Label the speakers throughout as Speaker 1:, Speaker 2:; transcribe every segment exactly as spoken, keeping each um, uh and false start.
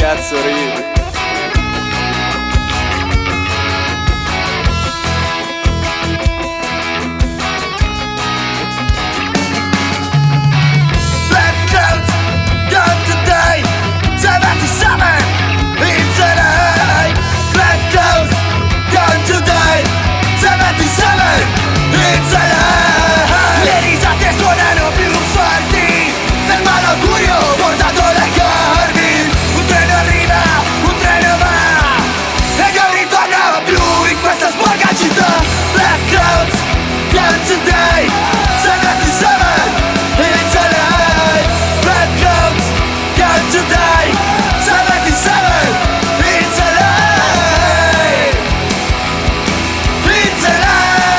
Speaker 1: cazzo ridi?
Speaker 2: Le risate suonano più forti del malaugurio portato dai corvi. Un treno arriva, un treno va e non ritorna più in questa sporca città. Black clouds, gone today, seventy-seven, it's alive. Black clouds, gone today, seventy-seven, it's alive. It's alive.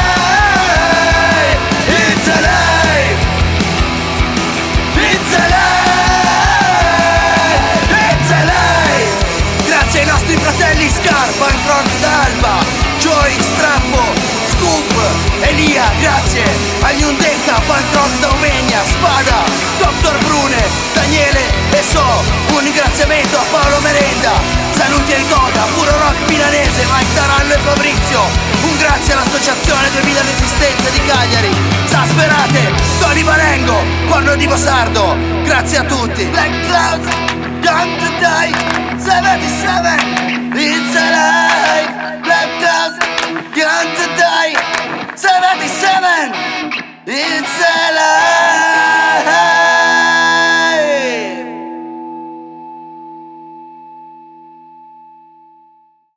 Speaker 2: Grazie ai nostri fratelli Scar, Punk Rock d'Alba, Joy, Strappo, Scoop, Elia, grazie agli Undecca, Punk Rock Daumenia, Spada, Doctor Brune, Daniele e So. Un ringraziamento a Paolo Merenda, saluti ai Coda, Puro Rock milanese, Mike Tarallo e Fabrizio. Un grazie all'associazione duemila Resistenze di Cagliari, Sasperate, Tony Marengo, Corno di Sardo. Grazie a tutti. Black Clouds, gone today, seventy-seven, it's alive. Black Clouds, gone today, seventy-seven, it's alive.